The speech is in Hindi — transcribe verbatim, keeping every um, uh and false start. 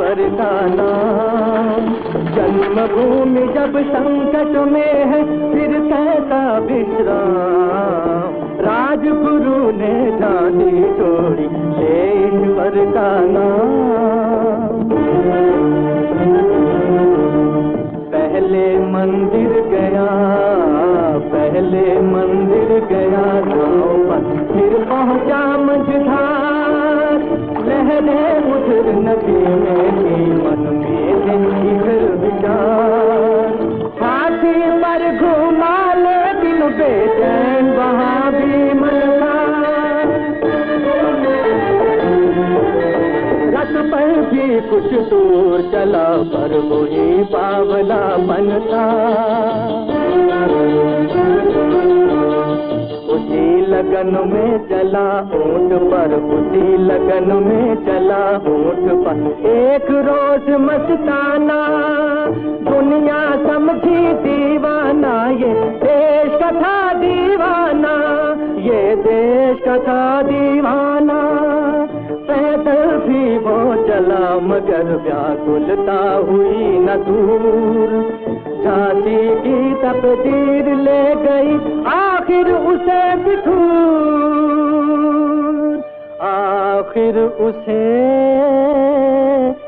ईश्वर का नाम। जन्मभूमि जब संकट में है फिर कैसा विश्राम। राजगुरु ने झांसी छोड़ी ले ईश्वर का नाम। पहले मंदिर गया, पहले मंदिर गया नाव पर, फिर पहुंचा मझधार। लहरें उधर नदी में थी, मन में थे इधर विचार। हाथी पर घुमा लेकिन बेचैन वहाँ भी मन था। रथ पर भी कुछ दूर चला पर वही बावला बनता। उसी लगन में चला ऊंट पर, उसी लगन में चला ऊंट पर। एक रोज मस्ताना दुनिया समझी दीवाना, ये देश का था दीवाना, ये देश का था दीवाना। पैदल भी वो चला मगर व्याकुलता हुई न दूर। झांसी की तकदीर ले गई आखिर उसे बिठूर, आखिर उसे